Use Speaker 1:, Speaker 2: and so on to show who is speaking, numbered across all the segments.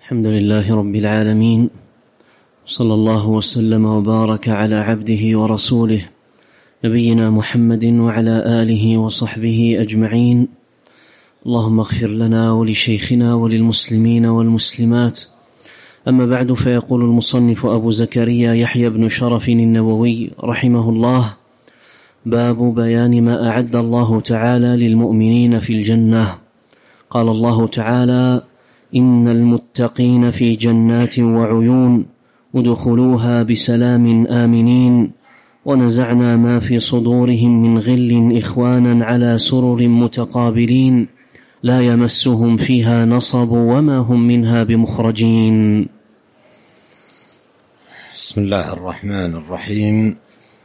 Speaker 1: الحمد لله رب العالمين، صلى الله وسلم وبارك على عبده ورسوله نبينا محمد وعلى آله وصحبه أجمعين. اللهم اغفر لنا ولشيخنا وللمسلمين والمسلمات. أما بعد، فيقول المصنف أبو زكريا يحيى بن شرف النووي رحمه الله: باب بيان ما أعد الله تعالى للمؤمنين في الجنة. قال الله تعالى: إن المتقين في جنات وعيون ادخلوها بسلام آمنين ونزعنا ما في صدورهم من غل إخوانا على سرر متقابلين لا يمسهم فيها نصب وما هم منها بمخرجين.
Speaker 2: بسم الله الرحمن الرحيم.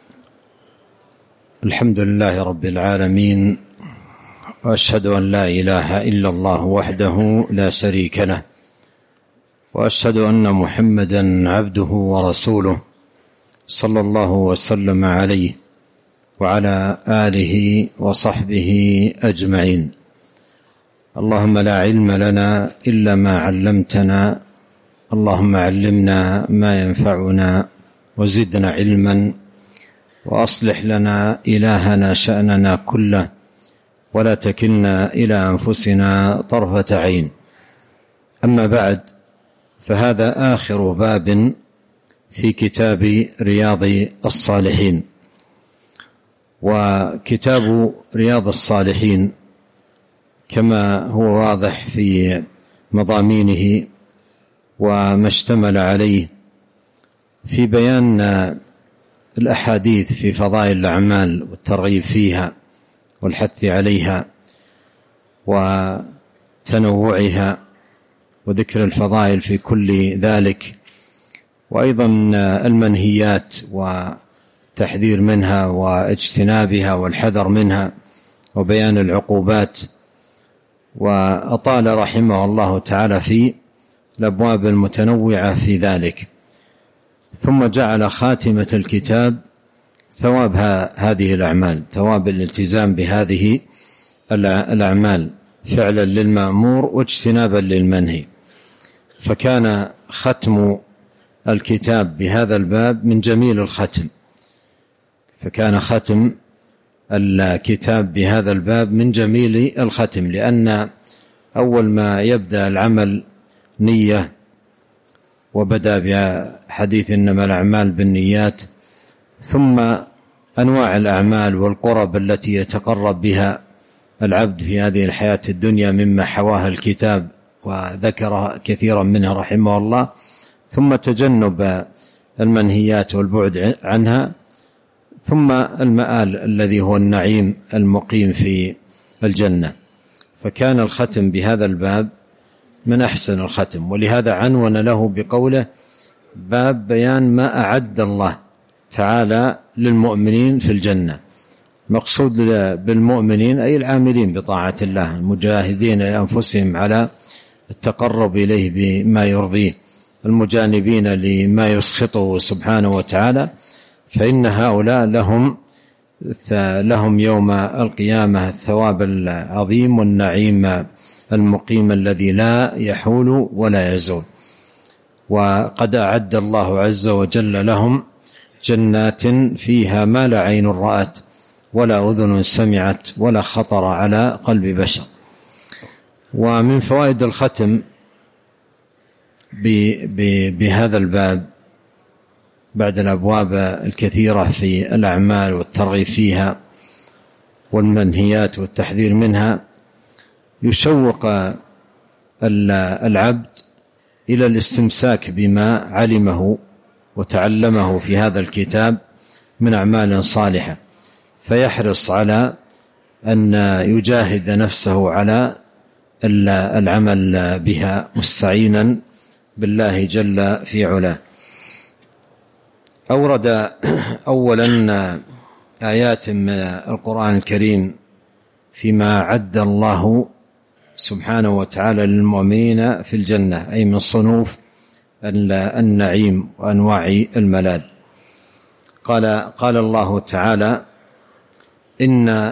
Speaker 2: الحمد لله رب العالمين، وأشهد أن لا إله إلا الله وحده لا شريك له، وأشهد أن محمدا عبده ورسوله صلى الله وسلم عليه وعلى آله وصحبه أجمعين. اللهم لا علم لنا إلا ما علمتنا، اللهم علمنا ما ينفعنا وزدنا علما، وأصلح لنا إلهنا شأننا كله، ولا تكلنا إلى أنفسنا طرفة عين. أما بعد، فهذا آخر باب في كتاب رياض الصالحين. وكتاب رياض الصالحين كما هو واضح في مضامينه وما اشتمل عليه في بيان الأحاديث في فضائل الأعمال والترغيب فيها والحث عليها وتنوعها وذكر الفضائل في كل ذلك، وأيضا المنهيات والتحذير منها واجتنابها والحذر منها وبيان العقوبات. وأطال رحمه الله تعالى في الأبواب المتنوعة في ذلك، ثم جعل خاتمة الكتاب ثواب هذه الأعمال، ثواب الالتزام بهذه الأعمال فعلا للمأمور واجتنابا للمنهي. فكان ختم الكتاب بهذا الباب من جميل الختم، فكان ختم الكتاب بهذا الباب من جميل الختم، لأن أول ما يبدأ العمل نية، وبدأ بحديث إنما الأعمال بالنيات، ثم أنواع الأعمال والقرب التي يتقرب بها العبد في هذه الحياة الدنيا مما حواها الكتاب وذكر كثيرا منها رحمه الله، ثم تجنب المنهيات والبعد عنها، ثم المآل الذي هو النعيم المقيم في الجنة. فكان الختم بهذا الباب من أحسن الختم، ولهذا عنون له بقوله: باب بيان ما أعد الله تعالى للمؤمنين في الجنة. مقصود بالمؤمنين أي العاملين بطاعة الله، المجاهدين لأنفسهم على التقرب إليه بما يرضيه، المجانبين لما يسخطه سبحانه وتعالى، فإن هؤلاء لهم يوم القيامة الثواب العظيم والنعيم المقيم الذي لا يحول ولا يزول. وقد أعد الله عز وجل لهم جنات فيها ما لا عين رأت ولا أذن سمعت ولا خطر على قلب بشر. ومن فوائد الختم بهذا الباب بعد الأبواب الكثيرة في الأعمال والترغيب فيها والمنهيات والتحذير منها، يشوق العبد إلى الاستمساك بما علمه وتعلمه في هذا الكتاب من أعمال صالحة، فيحرص على أن يجاهد نفسه على العمل بها مستعينا بالله جل في علاه. أورد أولا آيات من القرآن الكريم فيما عد الله سبحانه وتعالى للمؤمنين في الجنة، أي من صنوف النعيم وأنواع الملاذ. قال الله تعالى: إن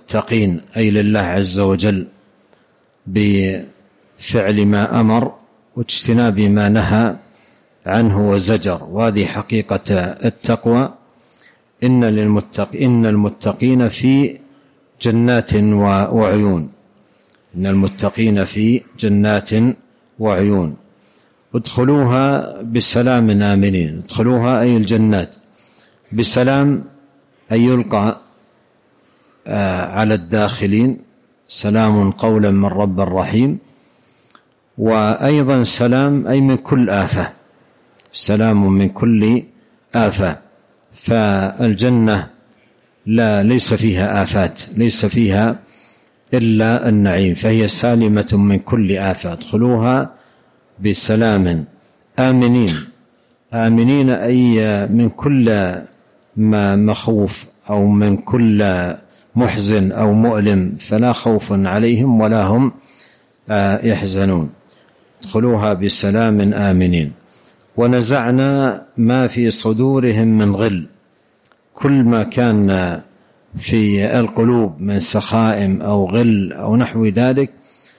Speaker 2: المتقين، أي لله عز وجل بفعل ما أمر واجتناب ما نهى عنه وزجر. وهذه حقيقة التقوى. إن المتقين في جنات وعيون. إن المتقين في جنات وعيون. ادخلوها بسلام آمنين. ادخلوها أي الجنات بسلام، أي يلقى على الداخلين سلام قولا من رب رحيم. وأيضا سلام أي من كل آفة، سلام من كل آفة. فالجنة ليس فيها آفات، ليس فيها إلا النعيم، فهي سالمة من كل آفة. ادخلوها بسلام آمنين. آمنين أي من كل ما مخوف أو من كل محزن أو مؤلم، فلا خوف عليهم ولا هم يحزنون. ادخلوها بسلام آمنين. ونزعنا ما في صدورهم من غل. كل ما كان في القلوب من سخائم أو غل أو نحو ذلك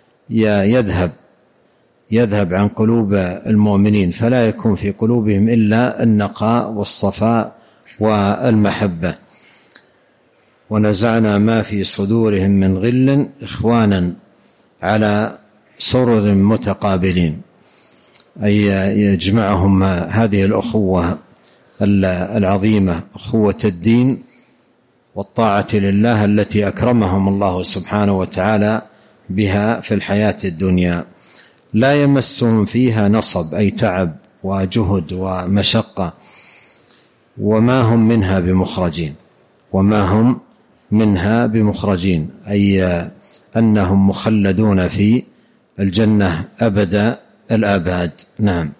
Speaker 2: يذهب عن قلوب المؤمنين، فلا يكون في قلوبهم إلا النقاء والصفاء والمحبة. ونزعنا ما في صدورهم من غل إخوانا على سرر متقابلين، أي يجمعهم هذه الأخوة العظيمة، أخوة الدين والطاعة لله التي أكرمهم الله سبحانه وتعالى بها في الحياة الدنيا. لا يمسهم فيها نصب أي تعب وجهد ومشقة، وما هم منها بمخرجين. وما هم منها بمخرجين أي أنهم مخلدون في الجنة أبد الآباد. نعم.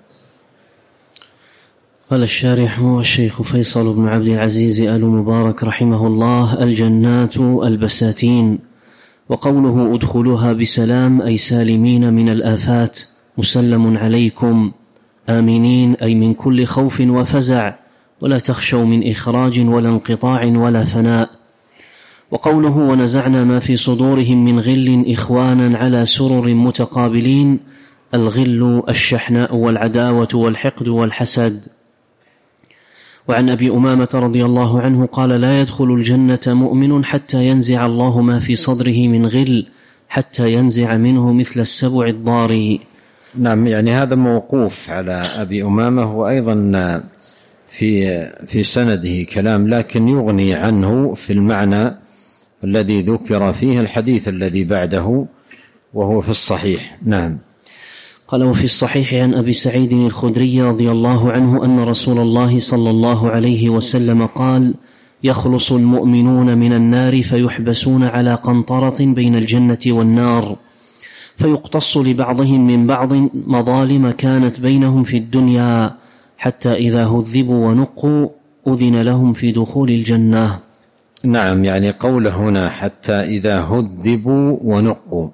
Speaker 1: قال الشارح الشيخ فيصل بن عبد العزيز آل مبارك رحمه الله: الجنات البساتين. وقوله ادخلوها بسلام أي سالمين من الآفات، مسلم عليكم، آمنين أي من كل خوف وفزع، ولا تخشوا من إخراج ولا انقطاع ولا فناء. وقوله ونزعنا ما في صدورهم من غل إخوانا على سرر متقابلين، الغل الشحناء والعداوة والحقد والحسد. وعن أبي أمامة رضي الله عنه قال: لا يدخل الجنة مؤمن حتى ينزع الله ما في صدره من غل، حتى ينزع منه مثل السبع الضاري.
Speaker 2: نعم، يعني هذا موقوف على أبي أمامة، وأيضا في سنده كلام، لكن يغني عنه في المعنى الذي ذكر فيه الحديث الذي بعده وهو في الصحيح. نعم.
Speaker 1: قال: وفي الصحيح عن أبي سعيد الخدري رضي الله عنه أن رسول الله صلى الله عليه وسلم قال: يخلص المؤمنون من النار فيحبسون على قنطرة بين الجنة والنار، فيقتص لبعضهم من بعض مظالم كانت بينهم في الدنيا، حتى إذا هذبوا ونقوا أذن لهم في دخول الجنة.
Speaker 2: نعم، يعني قول هنا حتى إذا هذبوا ونقوا،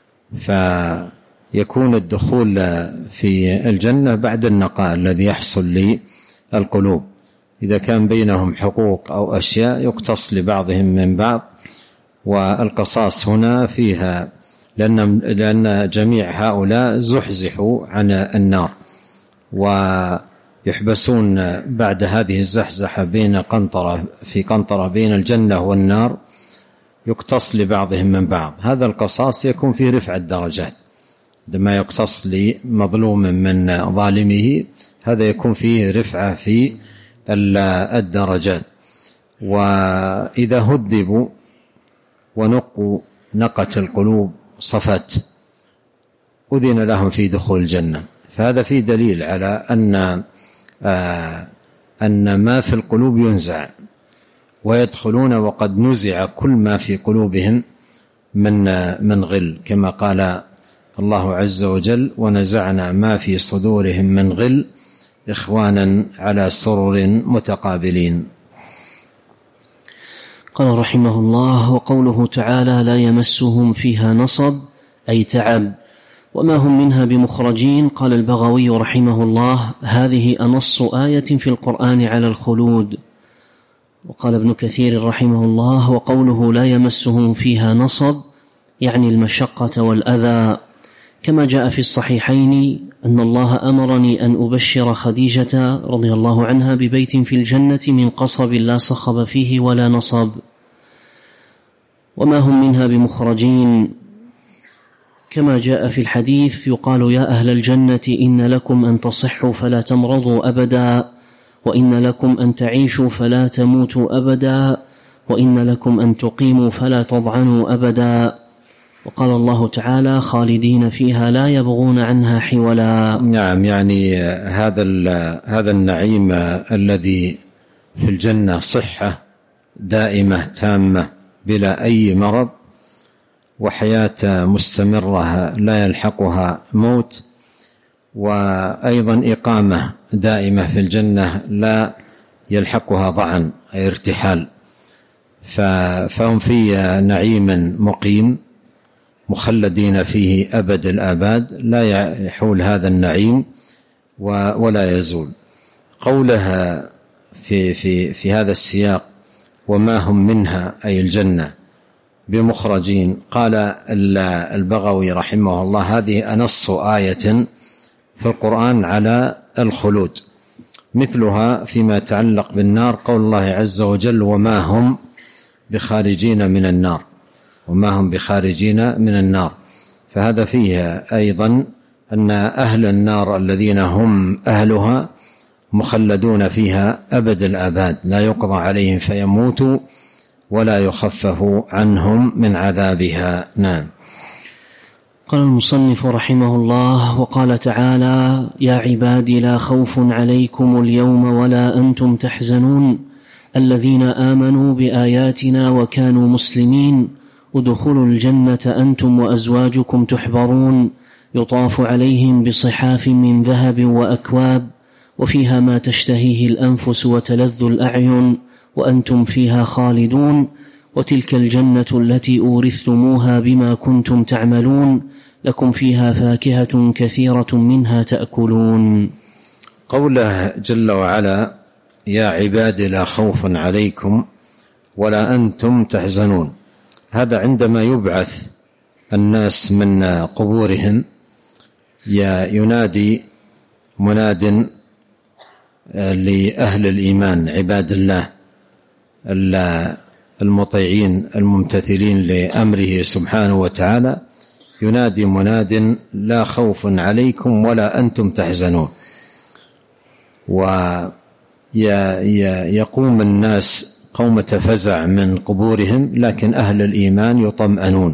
Speaker 2: فيكون الدخول في الجنة بعد النقاء الذي يحصل للقلوب. إذا كان بينهم حقوق أو أشياء يقتص لبعضهم من بعض، والقصاص هنا فيها لأن جميع هؤلاء زحزحوا عن النار، ويحبسون بعد هذه الزحزحة في قنطرة بين الجنة والنار، يقتص لبعضهم من بعض. هذا القصاص يكون فيه رفع الدرجات، عندما يقتص لمظلوم من ظالمه هذا يكون فيه رفعة في الدرجات. وإذا هذبوا ونقوا نقت القلوب صفت، أذن لهم في دخول الجنة. فهذا فيه دليل على أن ما في القلوب ينزع ويدخلون وقد نزع كل ما في قلوبهم من غل، كما قال الله عز وجل: ونزعنا ما في صدورهم من غل إخوانا على سرر متقابلين.
Speaker 1: قال رحمه الله: وقوله تعالى: لا يمسهم فيها نصب أي تعب، وما هم منها بمخرجين. قال البغوي رحمه الله: هذه أنص آية في القرآن على الخلود. وقال ابن كثير رحمه الله: وقوله لا يمسهم فيها نصب يعني المشقة والأذى، كما جاء في الصحيحين أن الله أمرني أن أبشر خديجة رضي الله عنها ببيت في الجنة من قصب لا صخب فيه ولا نصب، وما هم منها بمخرجين، كما جاء في الحديث يقال يا أهل الجنة إن لكم أن تصحوا فلا تمرضوا أبدا، وإن لكم أن تعيشوا فلا تموتوا أبدا، وإن لكم أن تقيموا فلا تضعنوا أبدا. وقال الله تعالى خالدين فيها لا يبغون عنها حولا.
Speaker 2: نعم، يعني هذا النعيم الذي في الجنة صحة دائمة تامة بلا أي مرض، وحياة مستمرة لا يلحقها موت، وأيضا إقامة دائمة في الجنة لا يلحقها ضعن أي ارتحال، فهم في نعيم مقيم مخلدين فيه أبد الآباد، لا يحول هذا النعيم ولا يزول. قولها في هذا السياق وما هم منها أي الجنة بمخرجين، قال البغوي رحمه الله هذه أنص آية في القرآن على الخلود، مثلها فيما يتعلق بالنار قول الله عز وجل وما هم بخارجين من النار، وما هم بخارجين من النار. فهذا فيه أيضا أن أهل النار الذين هم أهلها مخلدون فيها أبد الآباد، لا يقضى عليهم فيموتوا ولا يخفف عنهم من عذابها. نعم.
Speaker 1: قال المصنف رحمه الله وقال تعالى يا عبادي لا خوف عليكم اليوم ولا أنتم تحزنون الذين آمنوا بآياتنا وكانوا مسلمين ادخلوا الجنة أنتم وأزواجكم تحبرون يطاف عليهم بصحاف من ذهب وأكواب وفيها ما تشتهيه الأنفس وتلذ الأعين وأنتم فيها خالدون وتلك الجنة التي أورثتموها بما كنتم تعملون لكم فيها فاكهة كثيرة منها تأكلون.
Speaker 2: قوله جل وعلا يا عبادي لا خوف عليكم ولا أنتم تحزنون، هذا عندما يبعث الناس من قبورهم ينادي مناد لأهل الإيمان عباد الله المطيعين الممتثلين لأمره سبحانه وتعالى، ينادي مناد لا خوف عليكم ولا أنتم تحزنون، ويقوم الناس قومة فزع من قبورهم، لكن أهل الإيمان يطمئنون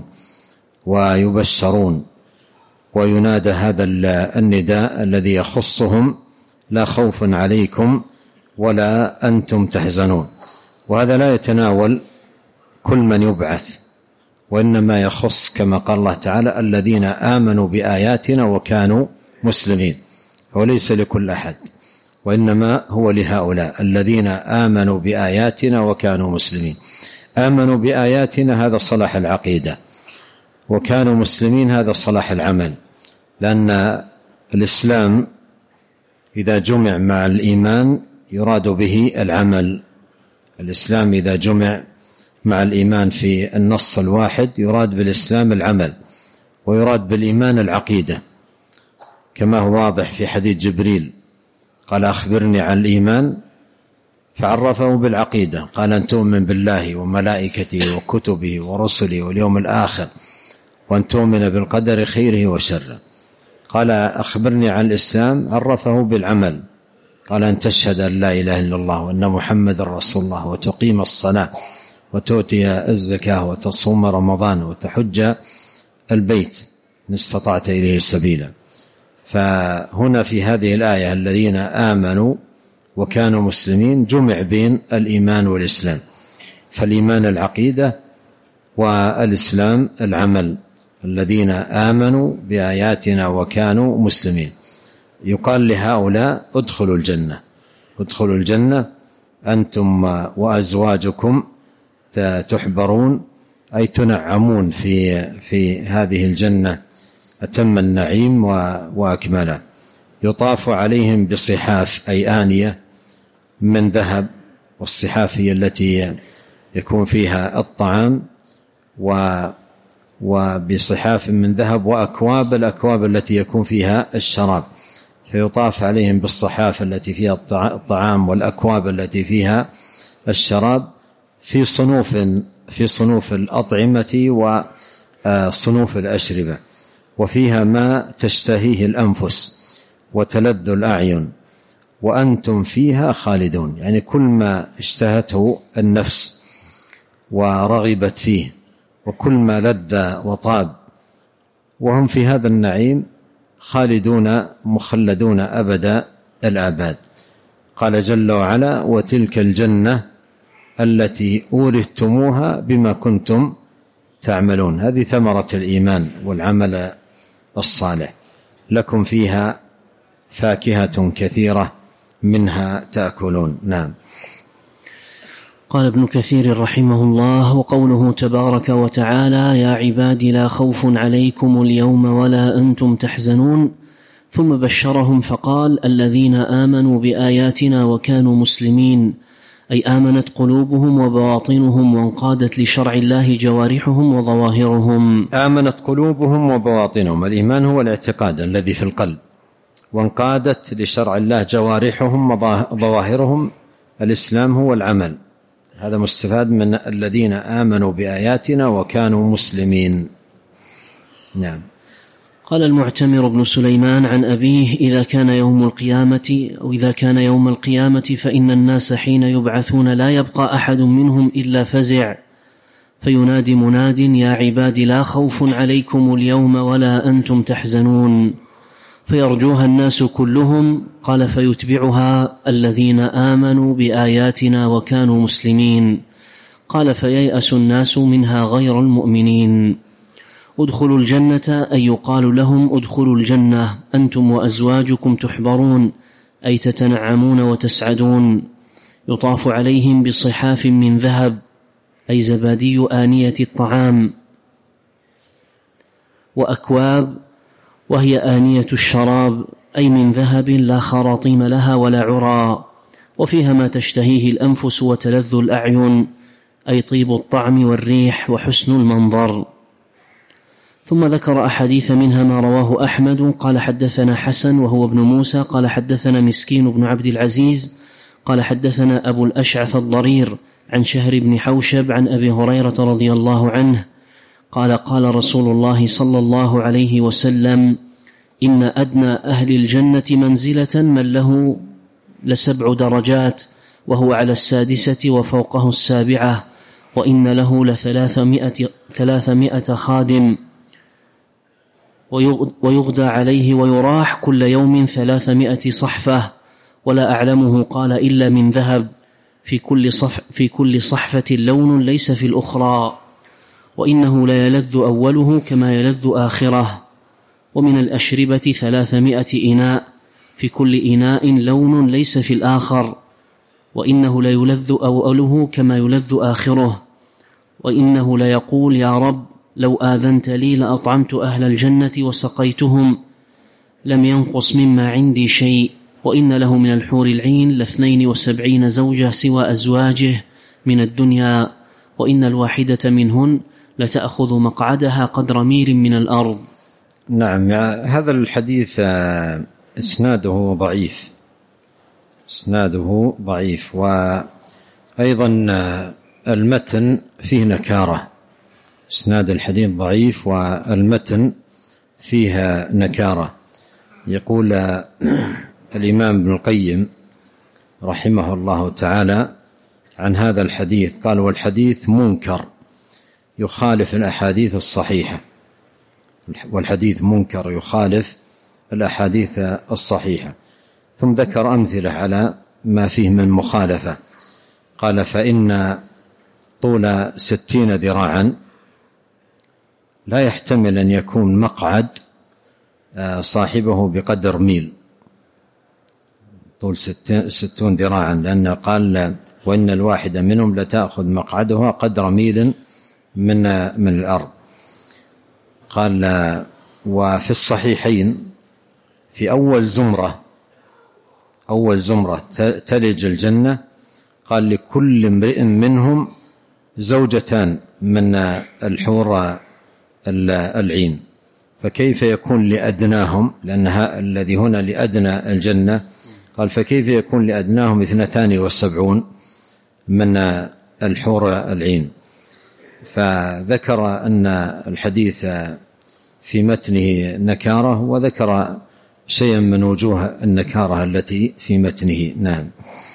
Speaker 2: ويبشرون، وينادى هذا النداء الذي يخصهم لا خوف عليكم ولا أنتم تحزنون. وهذا لا يتناول كل من يبعث، وإنما يخص كما قال الله تعالى الذين آمنوا بآياتنا وكانوا مسلمين، وليس لكل أحد، وإنما هو لهؤلاء الذين آمنوا بآياتنا وكانوا مسلمين. آمنوا بآياتنا هذا صلاح العقيدة، وكانوا مسلمين هذا صلاح العمل، لأن الإسلام إذا جمع مع الإيمان يراد به العمل. الإسلام إذا جمع مع الإيمان في النص الواحد يراد بالإسلام العمل، ويراد بالإيمان العقيدة، كما هو واضح في حديث جبريل قال أخبرني عن الإيمان فعرفه بالعقيدة، قال أن تؤمن بالله وملائكته وكتبه ورسله واليوم الآخر وأن تؤمن بالقدر خيره وشره. قال أخبرني عن الإسلام عرفه بالعمل، قال أن تشهد أن لا إله إلا الله وأن محمد رسول الله وتقيم الصلاة وتؤتي الزكاة وتصوم رمضان وتحج البيت إن استطعت إليه سبيلا. فهنا في هذه الآية الذين آمنوا وكانوا مسلمين جمع بين الإيمان والإسلام، فالإيمان العقيدة والإسلام العمل. الذين آمنوا بآياتنا وكانوا مسلمين، يقال لهؤلاء ادخلوا الجنة، ادخلوا الجنة أنتم وأزواجكم تحبرون، أي تنعمون في هذه الجنة أتم النعيم وأكمله. يطاف عليهم بصحاف أي آنية من ذهب، والصحاف هي التي يكون فيها الطعام، وبصحاف من ذهب، وأكواب، الأكواب التي يكون فيها الشراب، فيطاف عليهم بالصحاف التي فيها الطعام والأكواب التي فيها الشراب في صنوف الأطعمة وصنوف الأشربة، وفيها ما تشتهيه الأنفس وتلذ الأعين وأنتم فيها خالدون. يعني كل ما اشتهته النفس ورغبت فيه وكل ما لذ وطاب، وهم في هذا النعيم خالدون مخلدون أبد الآباد. قال جل وعلا: وتلك الجنة التي أورثتموها بما كنتم تعملون. هذه ثمرة الإيمان والعمل الصالح. لكم فيها فاكهة كثيرة منها تأكلون. نعم.
Speaker 1: قال ابن كثير رحمه الله: وقوله تبارك وتعالى: يا عبادي لا خوف عليكم اليوم ولا أنتم تحزنون، ثم بشرهم فقال: الذين آمنوا بآياتنا وكانوا مسلمين، أي آمنت قلوبهم وبواطنهم وانقادت لشرع الله جوارحهم وظواهرهم.
Speaker 2: آمنت قلوبهم وبواطنهم، الإيمان هو الاعتقاد الذي في القلب، وانقادت لشرع الله جوارحهم وظواهرهم، الإسلام هو العمل. هذا مستفاد من الذين آمنوا بآياتنا وكانوا مسلمين. نعم.
Speaker 1: قال المعتمر بن سليمان عن أبيه: إذا كان يوم القيامة فإن الناس حين يبعثون لا يبقى أحد منهم إلا فزع، فينادي مناد: يا عباد لا خوف عليكم اليوم ولا أنتم تحزنون، فيرجوها الناس كلهم. قال: فيتبعها الذين آمنوا بآياتنا وكانوا مسلمين. قال: فييأس الناس منها غير المؤمنين. ادخلوا الجنة، أي يقال لهم: ادخلوا الجنة أنتم وأزواجكم تحبرون، أي تتنعمون وتسعدون. يطاف عليهم بصحاف من ذهب، أي زبادي آنية الطعام، وأكواب، وهي آنية الشراب، أي من ذهب لا خراطيم لها ولا عرى، وفيها ما تشتهيه الأنفس وتلذ الأعين، أي طيب الطعم والريح وحسن المنظر. ثم ذكر أحاديث منها ما رواه أحمد قال: حدثنا حسن وهو ابن موسى قال: حدثنا مسكين بن عبد العزيز قال: حدثنا أبو الأشعث الضرير عن شهر بن حوشب عن أبي هريرة رضي الله عنه قال: قال رسول الله صلى الله عليه وسلم: إن أدنى أهل الجنة منزلة من له ل7 درجات، وهو على 6 وفوقه 7، وإن له ل300 خادم، ويغدى عليه ويراح كل يوم 300 صحفة، ولا أعلمه قال إلا من ذهب، في كل صحفة لون ليس في الأخرى، وإنه لا يلذ أوله كما يلذ آخره. ومن الأشربة 300 إناء، في كل إناء لون ليس في الآخر، وإنه لا يلذ أوله كما يلذ آخره. وإنه لا يقول: يا رب لو آذنت لي لأطعمت أهل الجنة وسقيتهم، لم ينقص مما عندي شيء. وإن له من الحور العين 72 زوجة سوى أزواجه من الدنيا، وإن الواحدة منهن لتأخذ مقعدها قدر ميل من الأرض.
Speaker 2: نعم. هذا الحديث إسناده ضعيف، وأيضا المتن فيه نكارة. إسناد الحديث ضعيف والمتن فيها نكارة. يقول الإمام ابن القيم رحمه الله تعالى عن هذا الحديث، قال: والحديث منكر يخالف الأحاديث الصحيحة. والحديث منكر يخالف الأحاديث الصحيحة. ثم ذكر أمثلة على ما فيه من مخالفة. قال: فإن طول 60 ذراعا لا يحتمل أن يكون مقعد صاحبه بقدر ميل، طول 60 ذراعا، لأن قال: وإن الواحدة منهم لتأخذ مقعدها قدر ميل من الأرض. قال: وفي الصحيحين في أول زمرة تلج الجنة، قال: لكل امرئ منهم 2 من الحور العين، فكيف يكون لأدناهم، لأنها الذي هنا لأدنى الجنة، قال فكيف يكون لأدناهم 72 من الحور العين. فذكر أن الحديث في متنه نكارة، وذكر شيئا من وجوه النكارة التي في متنه. نعم.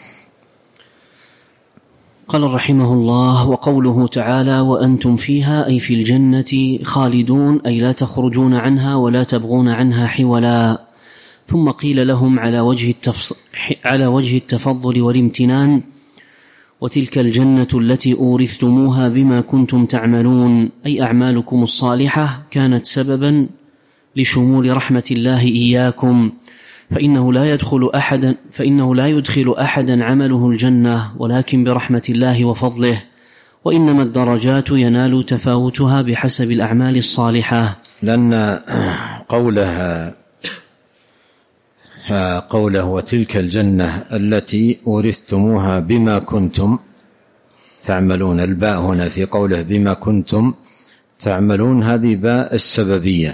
Speaker 1: قال رحمه الله: وقوله تعالى: وأنتم فيها أي في الجنة خالدون، أي لا تخرجون عنها ولا تبغون عنها حولا. ثم قيل لهم على وجه التفضل والامتنان: وتلك الجنة التي أورثتموها بما كنتم تعملون، أي أعمالكم الصالحة كانت سببا لشمول رحمة الله إياكم، فإنه لا يدخل أحدا عمله الجنة ولكن برحمة الله وفضله، وإنما الدرجات ينال تفاوتها بحسب الأعمال الصالحة.
Speaker 2: لأن قوله وتلك الجنة التي أورثتموها بما كنتم تعملون، الباء هنا في قوله بما كنتم تعملون هذه باء السببية.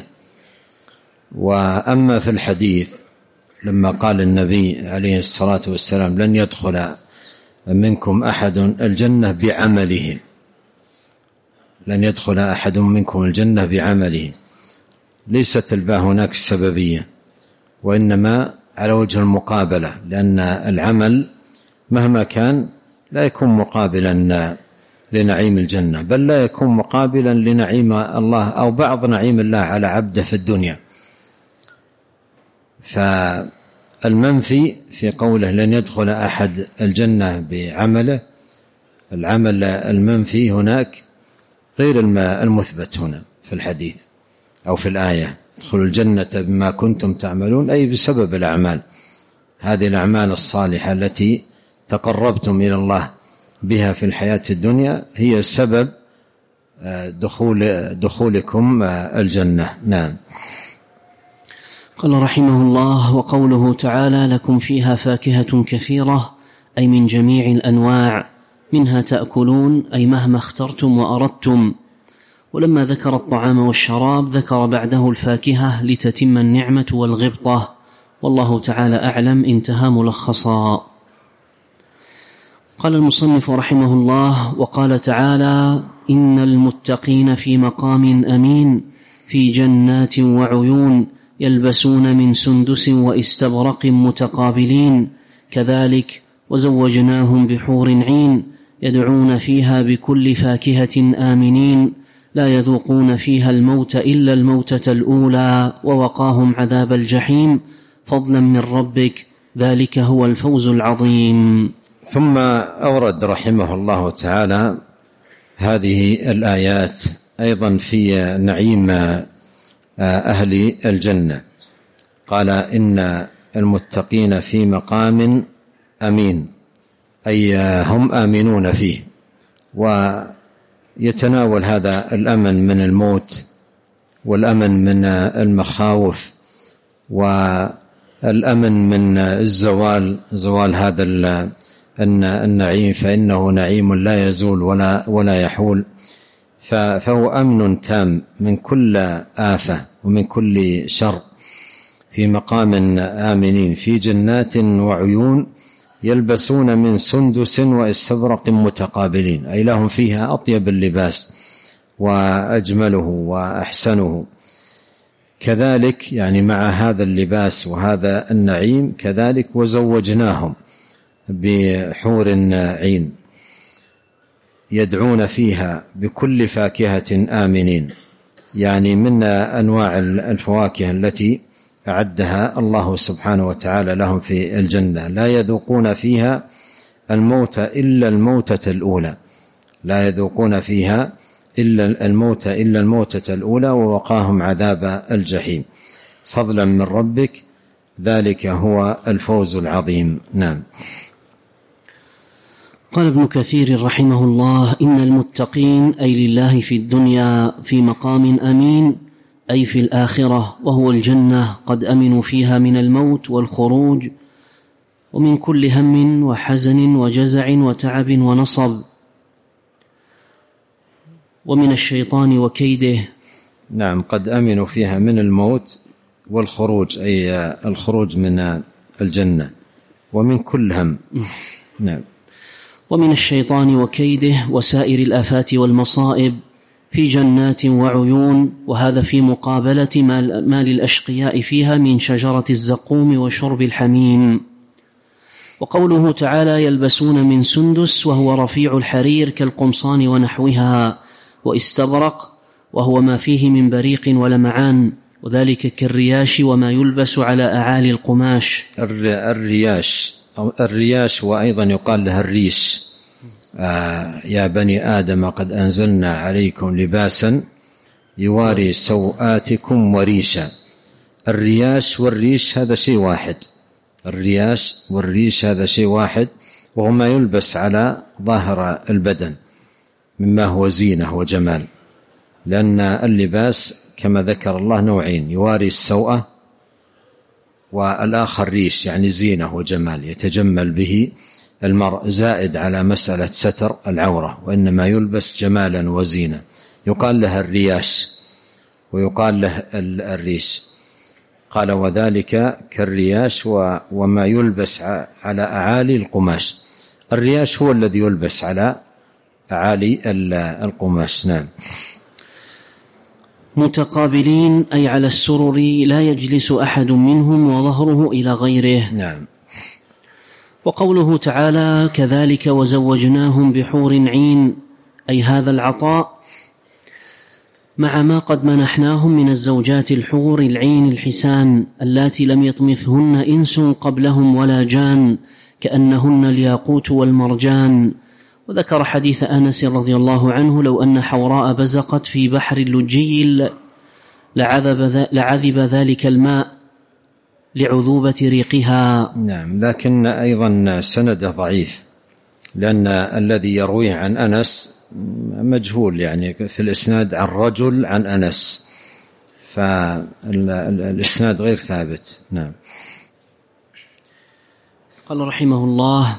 Speaker 2: وأما في الحديث لما قال النبي عليه الصلاة والسلام لن يدخل منكم أحد الجنة بعمله، لن يدخل أحد منكم الجنة بعمله، ليست الباء هناك السببية، وإنما على وجه المقابلة، لأن العمل مهما كان لا يكون مقابلا لنعيم الجنة، بل لا يكون مقابلا لنعيم الله أو بعض نعيم الله على عبده في الدنيا. فالمنفي في قوله لن يدخل أحد الجنة بعمله، العمل المنفي هناك غير المثبت هنا في الحديث أو في الآية، ادخلوا الجنة بما كنتم تعملون، أي بسبب الأعمال، هذه الأعمال الصالحة التي تقربتم إلى الله بها في الحياة الدنيا هي سبب دخولكم الجنة. نعم.
Speaker 1: قال رحمه الله: وقوله تعالى: لكم فيها فاكهة كثيرة، أي من جميع الأنواع، منها تأكلون، أي مهما اخترتم وأردتم. ولما ذكر الطعام والشراب ذكر بعده الفاكهة لتتم النعمة والغبطة، والله تعالى أعلم. انتهى ملخصا. قال المصنف رحمه الله: وقال تعالى: إن المتقين في مقام أمين في جنات وعيون يلبسون من سندس واستبرق متقابلين، كذلك وزوجناهم بحور عين يدعون فيها بكل فاكهة آمنين، لا يذوقون فيها الموت إلا الموتة الأولى، ووقاهم عذاب الجحيم فضلا من ربك، ذلك هو الفوز العظيم.
Speaker 2: ثم أورد رحمه الله تعالى هذه الآيات أيضا في نعيم أهل الجنة. قال إن المتقين في مقام أمين، أي هم آمنون فيه، ويتناول هذا الأمن من الموت، والأمن من المخاوف، والأمن من زوال هذا النعيم، فإنه نعيم لا يزول ولا يحول، فهو أمن تام من كل آفة ومن كل شر، في مقام آمنين في جنات وعيون يلبسون من سندس واستبرق متقابلين، أي لهم فيها أطيب اللباس وأجمله وأحسنه. كذلك يعني مع هذا اللباس وهذا النعيم كذلك وزوجناهم بحور عين يدعون فيها بكل فاكهة آمنين، يعني من أنواع الفواكه التي أعدها الله سبحانه وتعالى لهم في الجنة، لا يذوقون فيها الموت إلا الموتة الأولى، لا يذوقون فيها إلا الموتة الأولى، ووقاهم عذاب الجحيم فضلا من ربك، ذلك هو الفوز العظيم. نعم.
Speaker 1: قال ابن كثير رحمه الله: إن المتقين أي لله في الدنيا في مقام أمين، أي في الآخرة وهو الجنة، قد أمنوا فيها من الموت والخروج ومن كل هم وحزن وجزع وتعب ونصب، ومن الشيطان وكيده،
Speaker 2: نعم قد أمنوا فيها من الموت والخروج، أي الخروج من الجنة، ومن كل هم. نعم.
Speaker 1: ومن الشيطان وكيده وسائر الآفات والمصائب في جنات وعيون، وهذا في مقابلة ما للأشقياء فيها من شجرة الزقوم وشرب الحميم. وقوله تعالى يلبسون من سندس وهو رفيع الحرير كالقمصان ونحوها، واستبرق وهو ما فيه من بريق ولمعان، وذلك كالرياش وما يلبس على أعالي القماش.
Speaker 2: الرياش وأيضا يقال لها الريش. يا بني آدم قد أنزلنا عليكم لباسا يواري سوآتكم وريشا. الرياش والريش هذا شيء واحد، الرياش والريش هذا شيء واحد، وهو ما يلبس على ظاهر البدن مما هو زينة وجمال، لأن اللباس كما ذكر الله نوعين، يواري السوءة، والآخر ريش يعني زينة وجمال يتجمل به المرء، زائد على مسألة ستر العورة، وإنما يلبس جمالا وزينة. يقال لها الرياش ويقال له الريش. قال وذلك كالرياش وما يلبس على أعالي القماش. الرياش هو الذي يلبس على أعالي القماش. نعم.
Speaker 1: متقابلين أي على السرر لا يجلس أحد منهم وظهره إلى غيره.
Speaker 2: نعم.
Speaker 1: وقوله تعالى كذلك وزوجناهم بحور عين، أي هذا العطاء مع ما قد منحناهم من الزوجات الحور العين الحسان اللاتي لم يطمثهن إنس قبلهم ولا جان، كأنهن الياقوت والمرجان. وذكر حديث أنس رضي الله عنه لو أن حوراء بزقت في بحر اللجي لعذب ذلك الماء لعذوبة ريقها.
Speaker 2: نعم، لكن أيضا سنده ضعيف، لأن الذي يرويه عن أنس مجهول، يعني في الإسناد عن رجل عن أنس، فالإسناد غير ثابت. نعم.
Speaker 1: قال رحمه الله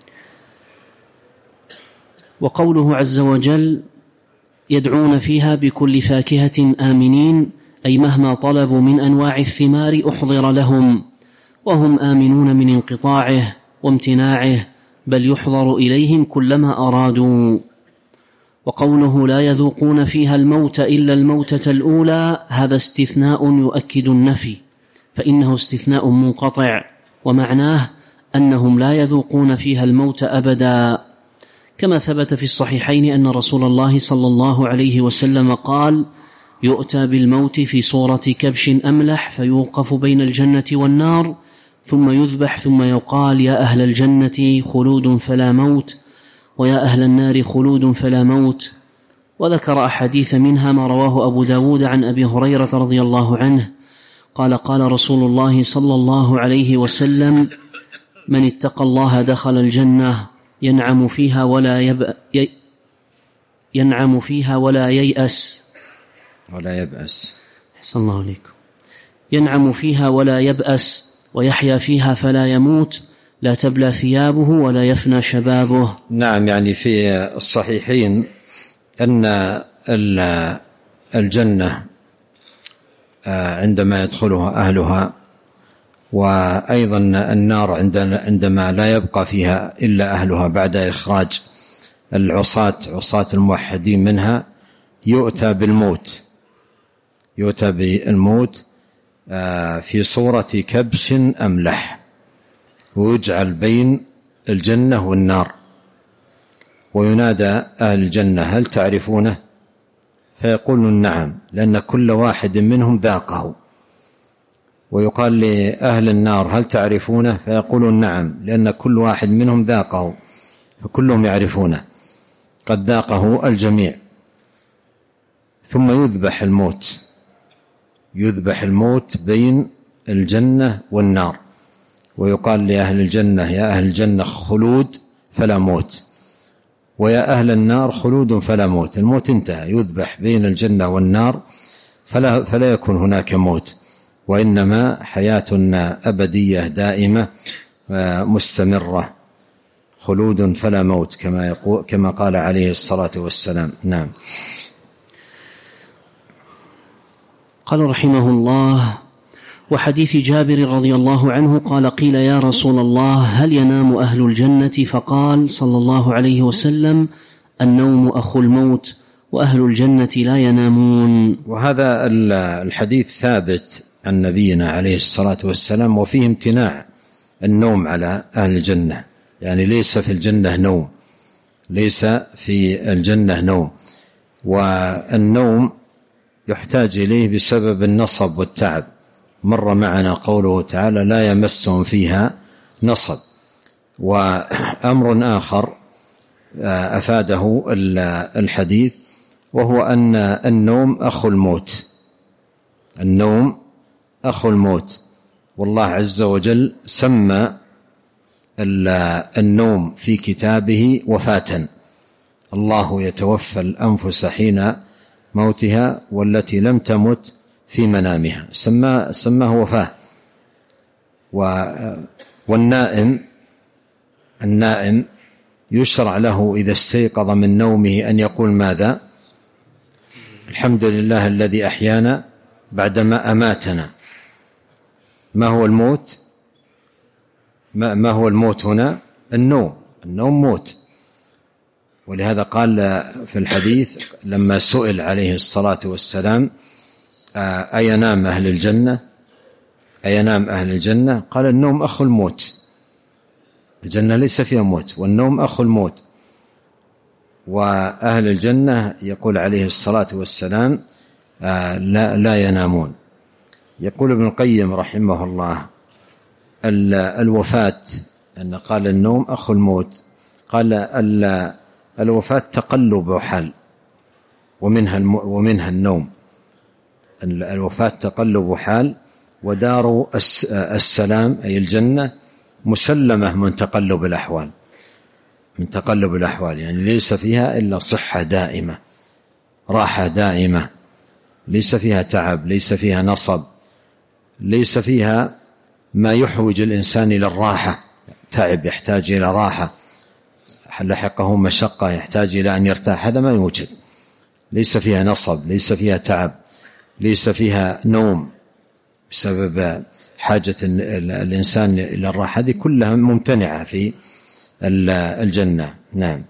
Speaker 1: وقوله عز وجل يدعون فيها بكل فاكهة آمنين، أي مهما طلبوا من أنواع الثمار أحضر لهم، وهم آمنون من انقطاعه وامتناعه، بل يحضر إليهم كلما أرادوا. وقوله لا يذوقون فيها الموت إلا الموتة الأولى، هذا استثناء يؤكد النفي، فإنه استثناء منقطع، ومعناه أنهم لا يذوقون فيها الموت أبدا، كما ثبت في الصحيحين أن رسول الله صلى الله عليه وسلم قال يؤتى بالموت في صورة كبش أملح فيوقف بين الجنة والنار ثم يذبح، ثم يقال يا أهل الجنة خلود فلا موت، ويا أهل النار خلود فلا موت. وذكر أحاديث منها ما رواه أبو داود عن أبي هريرة رضي الله عنه قال قال رسول الله صلى الله عليه وسلم من اتقى الله دخل الجنة ينعم فيها ولا ييأس حسن الله عليكم. ينعم فيها ولا يبأس، ويحيا فيها فلا يموت، لا تبلى ثيابه ولا يفنى شبابه.
Speaker 2: نعم، يعني في الصحيحين أن الجنة عندما يدخلها أهلها، وأيضا النار عندما لا يبقى فيها إلا أهلها بعد إخراج عصاة الموحدين منها، يؤتى بالموت في صورة كبش أملح، ويجعل بين الجنة والنار، وينادى أهل الجنة هل تعرفونه؟ فيقولون نعم، لأن كل واحد منهم ذاقه. ويقال لأهل النار هل تعرفونه؟ فيقولون نعم، لأن كل واحد منهم ذاقه، فكلهم يعرفونه، قد ذاقه الجميع. ثم يذبح الموت بين الجنة والنار، ويقال لأهل الجنة يا أهل الجنة خلود فلا موت، ويا أهل النار خلود فلا موت. الموت انتهى، يذبح بين الجنة والنار فلا يكون هناك موت، وإنما حياتنا أبدية دائمة مستمرة، خلود فلا موت، كما قال عليه الصلاة والسلام. نعم.
Speaker 1: قال رحمه الله: وحديث جابر رضي الله عنه قال: قيل يا رسول الله هل ينام أهل الجنة؟ فقال صلى الله عليه وسلم: النوم أخو الموت، وأهل الجنة لا ينامون.
Speaker 2: وهذا الحديث ثابت عن نبينا عليه الصلاة والسلام، وفيه امتناع النوم على أهل الجنة، يعني ليس في الجنة نوم، ليس في الجنة نوم. والنوم يحتاج إليه بسبب النصب والتعب، مر معنا قوله تعالى: لا يمسهم فيها نصب. وأمر آخر أفاده الحديث، وهو أن النوم أخو الموت، النوم أخو الموت. والله عز وجل سمى النوم في كتابه وفاة: الله يتوفى الأنفس حين موتها والتي لم تمت في منامها، سماه وفاة. والنائم يشرع له إذا استيقظ من نومه أن يقول ماذا؟ الحمد لله الذي أحيانا بعدما أماتنا. ما هو الموت؟ ما هو الموت هنا؟ النوم موت. ولهذا قال في الحديث لما سئل عليه الصلاة والسلام: أينام أهل الجنة؟ قال: النوم أخو الموت. الجنة ليس فيها موت، والنوم أخو الموت. وأهل الجنة يقول عليه الصلاة والسلام: لا ينامون. يقول ابن القيم رحمه الله: الوفاة، أن قال النوم أخو الموت، قال الوفاة تقلب حال، ومنها النوم. الوفاة تقلب حال، ودار السلام أي الجنة مسلمة من تقلب الأحوال، يعني ليس فيها إلا صحة دائمة، راحة دائمة، ليس فيها تعب، ليس فيها نصب، ليس فيها ما يحوج الإنسان إلى الراحة، تعب يحتاج إلى راحة، لحقه مشقة يحتاج إلى أن يرتاح، هذا ما يوجد. ليس فيها نصب، ليس فيها تعب، ليس فيها نوم بسبب حاجة الإنسان إلى الراحة، هذه كلها ممتنعة في الجنة. نعم.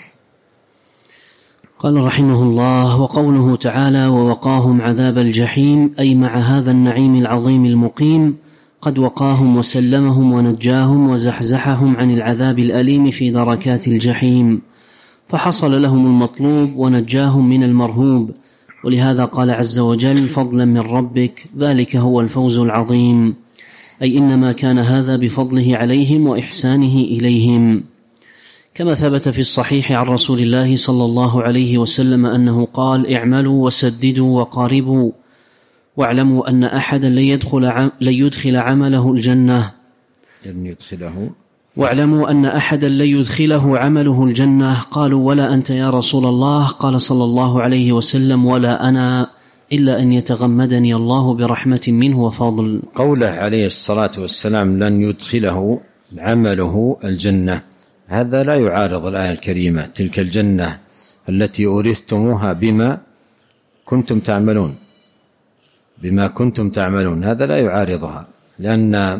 Speaker 1: قال رحمه الله: وقوله تعالى: ووقاهم عذاب الجحيم، أي مع هذا النعيم العظيم المقيم قد وقاهم وسلمهم ونجاهم وزحزحهم عن العذاب الأليم في دركات الجحيم، فحصل لهم المطلوب ونجاهم من المرهوب. ولهذا قال عز وجل: فضلا من ربك، ذلك هو الفوز العظيم، أي إنما كان هذا بفضله عليهم وإحسانه إليهم. كما ثبت في الصحيح عن رسول الله صلى الله عليه وسلم أنه قال: اعملوا وسددوا وقاربوا، واعلموا أن أحدا لن يدخل عمله الجنة، واعلموا أن أحدا لن يدخله عمله الجنة. قالوا: ولا أنت يا رسول الله؟ قال صلى الله عليه وسلم: ولا أنا، إلا أن يتغمدني الله برحمة منه وفضل.
Speaker 2: قوله عليه الصلاة والسلام: لن يدخله عمله الجنة، هذا لا يعارض الآية الكريمة: تلك الجنة التي أورثتموها بما كنتم تعملون، هذا لا يعارضها، لأن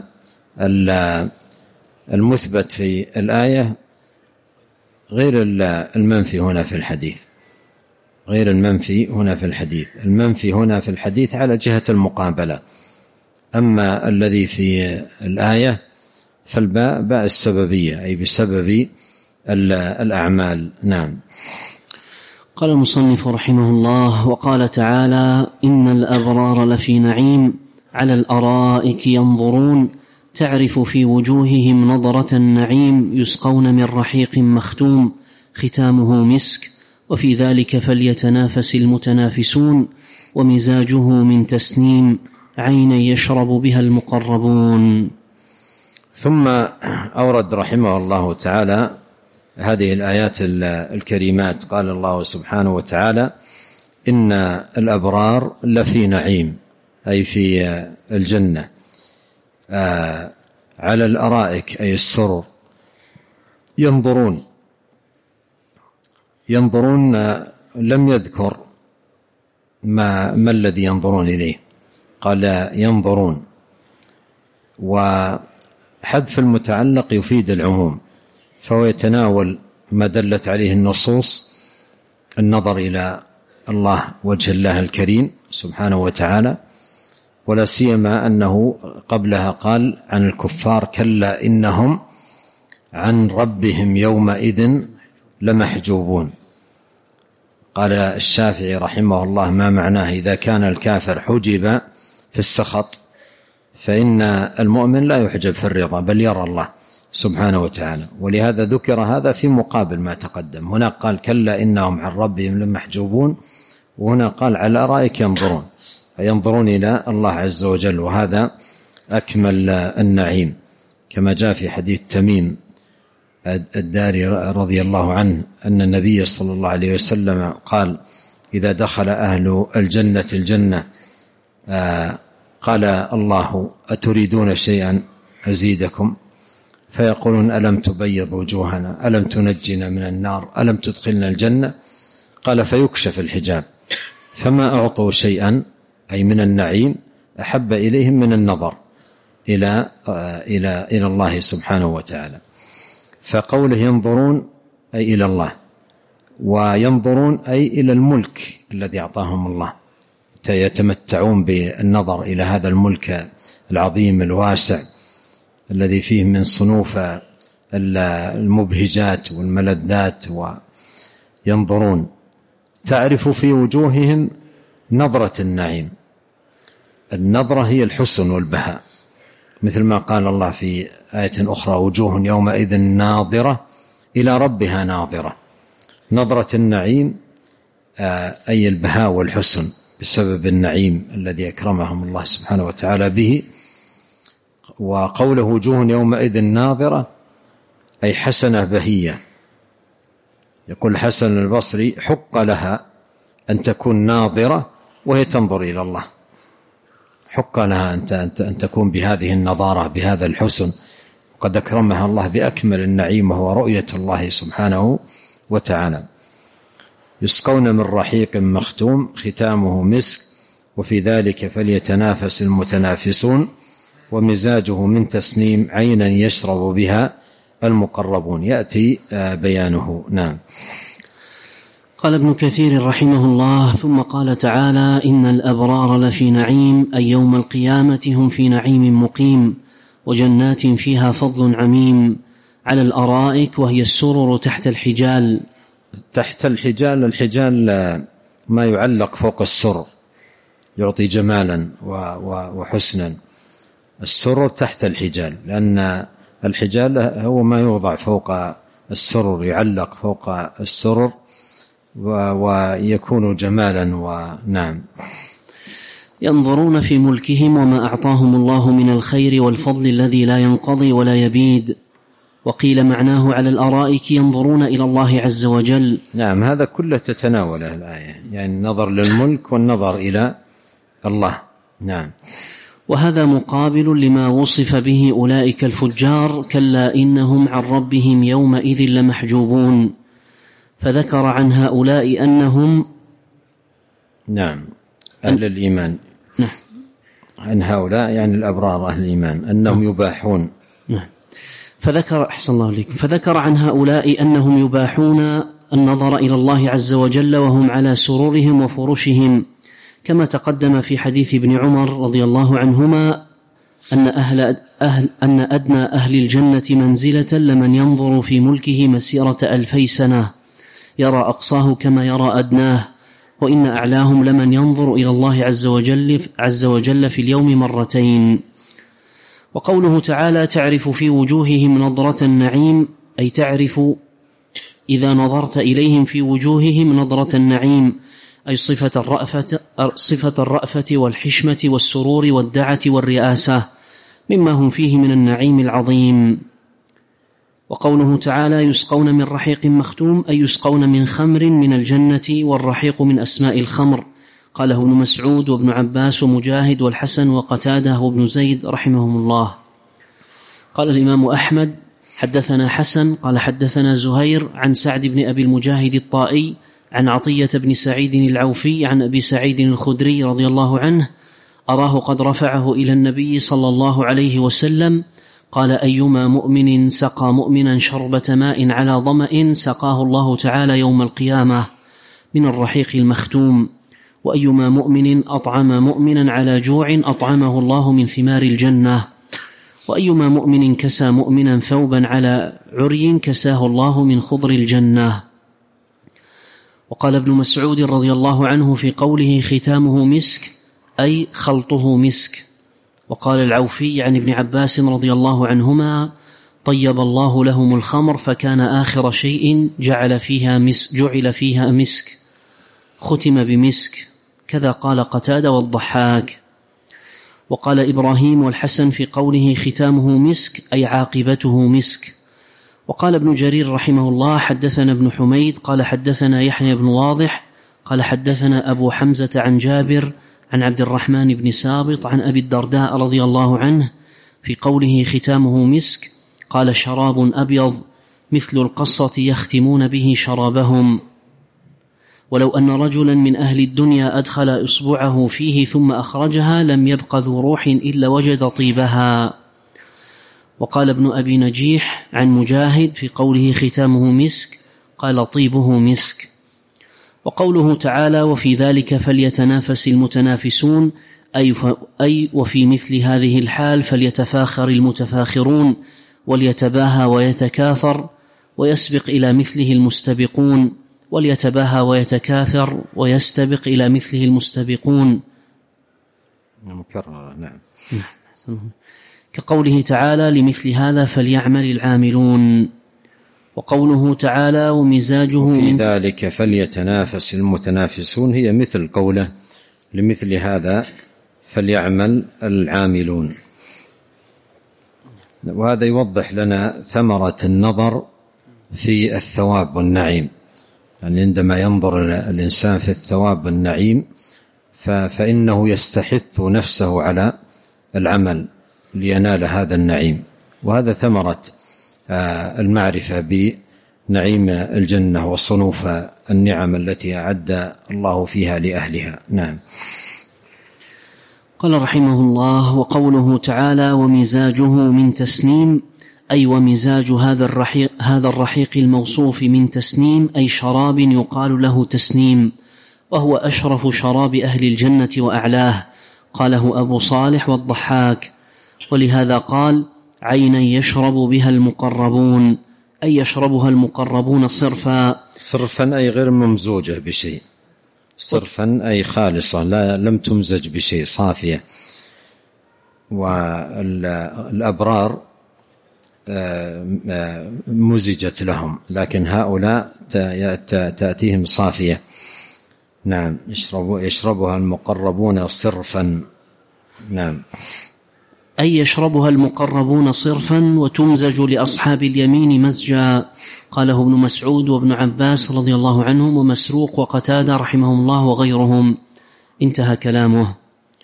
Speaker 2: المثبت في الآية غير المنفي هنا في الحديث، المنفي هنا في الحديث على جهة المقابلة. أما الذي في الآية فالباء باء السببية، أي بسبب الأعمال. نعم.
Speaker 1: قال المصنف رحمه الله: وقال تعالى: إن الأبرار لفي نعيم على الأرائك ينظرون تعرف في وجوههم نضرة النعيم يسقون من رحيق مختوم ختامه مسك وفي ذلك فليتنافس المتنافسون ومزاجه من تسنيم عينا يشرب بها المقربون.
Speaker 2: ثم أورد رحمه الله تعالى هذه الآيات الكريمات. قال الله سبحانه وتعالى: إن الأبرار لفي نعيم، أي في الجنة، على الأرائك أي السرر، ينظرون لم يذكر ما الذي ينظرون إليه، قال ينظرون، وحذف المتعلق يفيد العموم، فهو يتناول ما دلت عليه النصوص، النظر إلى الله وجه الله الكريم سبحانه وتعالى، ولا سيما أنه قبلها قال عن الكفار كلا إنهم عن ربهم يومئذ لمحجوبون. قال الشافعي رحمه الله: ما معناه إذا كان الكافر حجب في السخط فإن المؤمن لا يحجب في الرضا بل يرى الله سبحانه وتعالى. ولهذا ذكر هذا في مقابل ما تقدم، هنا قال كلا إنهم عن ربهم لمحجوبون، وهنا قال على الأرائك ينظرون، ينظرون إلى الله عز وجل، وهذا أكمل النعيم، كما جاء في حديث تميم الداري رضي الله عنه أن النبي صلى الله عليه وسلم قال: إذا دخل أهل الجنة الجنة قال الله: أتريدون شيئا أزيدكم؟ فيقولون: ألم تبيض وجوهنا، ألم تنجنا من النار، ألم تدخلنا الجنة؟ قال: فيكشف الحجاب، فما أعطوا شيئا أي من النعيم أحب إليهم من النظر إلى الله سبحانه وتعالى. فقوله ينظرون أي إلى الله، وينظرون أي إلى الملك الذي أعطاهم الله، يتمتعون بالنظر إلى هذا الملك العظيم الواسع الذي فيه من صنوف المبهجات والملذات. وينظرون تعرف في وجوههم نظرة النعيم، النظرة هي الحسن والبهاء، مثل ما قال الله في آية أخرى: وجوه يومئذ ناظرة إلى ربها ناظرة. نظرة النعيم أي البهاء والحسن بسبب النعيم الذي أكرمهم الله سبحانه وتعالى به. وقوله وجوه يومئذ ناظرة أي حسنة بهية. يقول حسن البصري: حق لها أن تكون ناظرة وهي تنظر إلى الله، حق لها أن تكون بهذه النظارة بهذا الحسن، وقد أكرمها الله بأكمل النعيم وهو رؤية الله سبحانه وتعالى. يسقون من رحيق مختوم ختامه مسك وفي ذلك فليتنافس المتنافسون ومزاجه من تسنيم عينا يشرب بها المقربون. يأتي بيانه. نعم.
Speaker 1: قال ابن كثير رحمه الله: ثم قال تعالى: إن الأبرار لفي نعيم، أي يوم القيامة هم في نعيم مقيم، وجنات فيها فضل عميم، على الأرائك وهي السرر تحت الحجال.
Speaker 2: تحت الحجال، الحجال ما يعلق فوق السرر يعطي جمالا وحسنا. السرر تحت الحجال، لأن الحجال هو ما يوضع فوق السرر، يعلق فوق السرر ويكون جمالا. ونعم.
Speaker 1: ينظرون في ملكهم وما أعطاهم الله من الخير والفضل الذي لا ينقضي ولا يبيد. وقيل معناه على الأرائك ينظرون إلى الله عز وجل.
Speaker 2: نعم، هذا كله تتناوله الآية، يعني النظر للملك والنظر إلى الله. نعم.
Speaker 1: وهذا مقابل لما وصف به أولئك الفجار: كلا إنهم عن ربهم يومئذ لمحجوبون. فذكر عن هؤلاء أنهم
Speaker 2: نعم أهل الإيمان.
Speaker 1: نعم.
Speaker 2: عن هؤلاء يعني الأبرار أهل الإيمان أنهم يباحون.
Speaker 1: نعم. فذكر عن هؤلاء أنهم يباحون النظر إلى الله عز وجل وهم على سرورهم وفرشهم، كما تقدم في حديث ابن عمر رضي الله عنهما أن أدنى أهل الجنة منزلة لمن ينظر في ملكه مسيرة 2000 سنة، يرى أقصاه كما يرى أدناه، وإن أعلاهم لمن ينظر إلى الله عز وجل في اليوم مرتين. وقوله تعالى: تعرف في وجوههم نظرة النعيم، أي تعرف إذا نظرت إليهم في وجوههم نظرة النعيم، أي صفة الرأفة والحشمة والسرور والدعة والرئاسة مما هم فيه من النعيم العظيم. وقوله تعالى: يسقون من رحيق مختوم، أي يسقون من خمر من الجنة، والرحيق من أسماء الخمر. قاله ابن مسعود وابن عباس ومجاهد والحسن وقتاده وابن زيد رحمهم الله. قال الإمام أحمد: حدثنا حسن قال حدثنا زهير عن سعد بن أبي المجاهد الطائي عن عطية بن سعيد العوفي عن أبي سعيد الخدري رضي الله عنه أراه قد رفعه إلى النبي صلى الله عليه وسلم قال: أيما مؤمن سقى مؤمنا شربة ماء على ظمأ سقاه الله تعالى يوم القيامة من الرحيق المختوم، وأيما مؤمن أطعم مؤمنا على جوع أطعمه الله من ثمار الجنة، وأيما مؤمن كسى مؤمنا ثوبا على عري كساه الله من خضر الجنة. وقال ابن مسعود رضي الله عنه في قوله ختامه مسك أي خلطه مسك. وقال العوفي عن ابن عباس رضي الله عنهما: طيب الله لهم الخمر فكان آخر شيء جعل فيها مسك ختم بمسك. كذا قال قتادة والضحاك. وقال إبراهيم والحسن في قوله ختامه مسك أي عاقبته مسك. وقال ابن جرير رحمه الله: حدثنا ابن حميد قال حدثنا يحيى بن واضح قال حدثنا أبو حمزة عن جابر عن عبد الرحمن بن سابط عن أبي الدرداء رضي الله عنه في قوله ختامه مسك قال: شراب أبيض مثل القصة يختمون به شرابهم، ولو أن رجلا من أهل الدنيا أدخل إصبعه فيه ثم أخرجها لم يبق ذو روح إلا وجد طيبها. وقال ابن أبي نجيح عن مجاهد في قوله ختامه مسك قال: طيبه مسك. وقوله تعالى: وفي ذلك فليتنافس المتنافسون أي وفي مثل هذه الحال فليتفاخر المتفاخرون وليتباهى ويتكاثر ويسبق إلى مثله المستبقون وليتباهى ويتكاثر ويستبق إلى مثله المستبقون.
Speaker 2: مكرر. نعم.
Speaker 1: كقوله تعالى: لمثل هذا فليعمل العاملون. وقوله تعالى: ومزاجه
Speaker 2: في ذلك فليتنافس المتنافسون هي مثل قوله: لمثل هذا فليعمل العاملون. وهذا يوضح لنا ثمرة النظر في الثواب والنعيم، يعني عندما ينظر الإنسان في الثواب والنعيم فإنه يستحث نفسه على العمل لينال هذا النعيم. وهذا ثمرة المعرفة بنعيم الجنة وصنوف النعم التي أعد الله فيها لأهلها. نعم.
Speaker 1: قال رحمه الله: وقوله تعالى: ومزاجه من تسنيم أي ومزاج هذا الرحيق الموصوف من تسنيم أي شراب يقال له تسنيم، وهو أشرف شراب أهل الجنة وأعلاه. قاله أبو صالح والضحاك. ولهذا قال: عينا يشرب بها المقربون أي يشربها المقربون صرفا
Speaker 2: أي غير ممزوجة بشيء، صرفا أي خالصة لم تمزج بشيء، صافية. والأبرار مزجت لهم، لكن هؤلاء تأتيهم صافية. نعم. يشربها المقربون صرفا. نعم.
Speaker 1: أي يشربها المقربون صرفا وتمزج لأصحاب اليمين مزجا. قاله ابن مسعود وابن عباس رضي الله عنهم ومسروق وقتادة رحمهم الله وغيرهم. انتهى كلامه.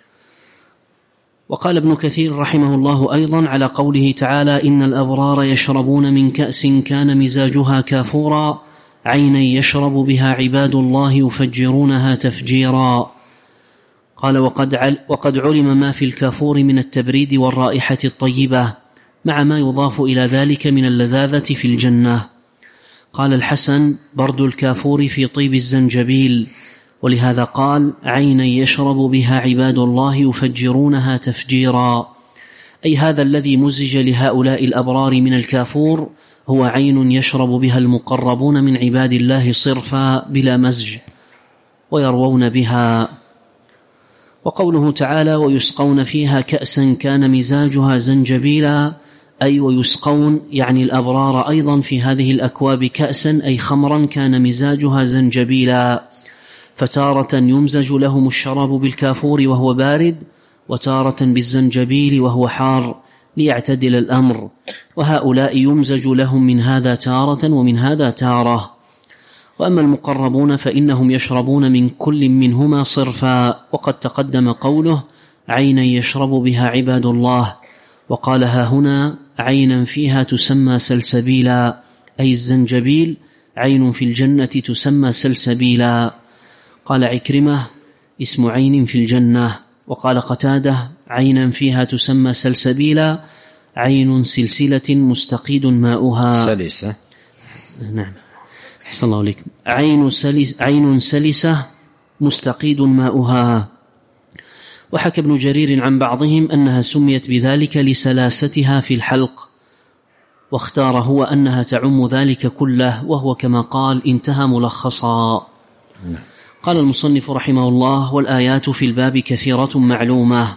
Speaker 1: وقال ابن كثير رحمه الله أيضا على قوله تعالى: إن الأبرار يشربون من كأس كان مزاجها كافورا عينا يشرب بها عباد الله يفجرونها تفجيرا. قال: وقد علم ما في الكافور من التبريد والرائحة الطيبة مع ما يضاف إلى ذلك من اللذاذة في الجنة. قال الحسن: برد الكافور في طيب الزنجبيل. ولهذا قال: عينا يشرب بها عباد الله يفجرونها تفجيرا، أي هذا الذي مزج لهؤلاء الأبرار من الكافور هو عين يشرب بها المقربون من عباد الله صرفا بلا مزج ويروون بها. وقوله تعالى: ويسقون فيها كأسا كان مزاجها زنجبيلا أي ويسقون يعني الأبرار أيضا في هذه الأكواب كأسا أي خمرا كان مزاجها زنجبيلا، فتارة يمزج لهم الشراب بالكافور وهو بارد، وتارة بالزنجبيل وهو حار ليعتدل الأمر، وهؤلاء يمزج لهم من هذا تارة ومن هذا تارة. وأما المقربون فإنهم يشربون من كل منهما صرفا. وقد تقدم قوله: عينا يشرب بها عباد الله، وقالها هنا عينا فيها تسمى سلسبيلا، أي الزنجبيل عين في الجنة تسمى سلسبيلا. قال عكرمة: اسم عين في الجنة. وقال قتادة: عينا فيها تسمى سلسبيلا، عين سلسلة مستقيد ماؤها.
Speaker 2: سلسة.
Speaker 1: نعم، أحسن الله عليكم. عين سلسة مستقيد ماؤها. وحكى ابن جرير عن بعضهم أنها سميت بذلك لسلاستها في الحلق، واختار هو أنها تعم ذلك كله، وهو كما قال انتهى ملخصا. قال المصنف رحمه الله: والآيات في الباب كثيرة معلومة.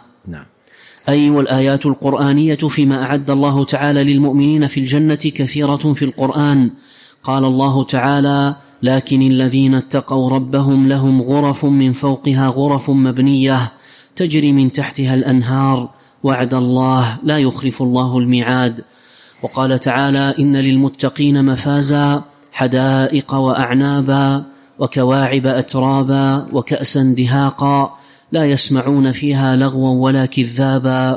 Speaker 1: أي والآيات القرآنية فيما أعد الله تعالى للمؤمنين في الجنة كثيرة في القرآن. قال الله تعالى: لكن الذين اتقوا ربهم لهم غرف من فوقها غرف مبنية تجري من تحتها الأنهار وعد الله لا يخلف الله الميعاد. وقال تعالى: إن للمتقين مفازا حدائق وأعنابا وكواعب أترابا وكأسا دهاقا لا يسمعون فيها لغوا ولا كذابا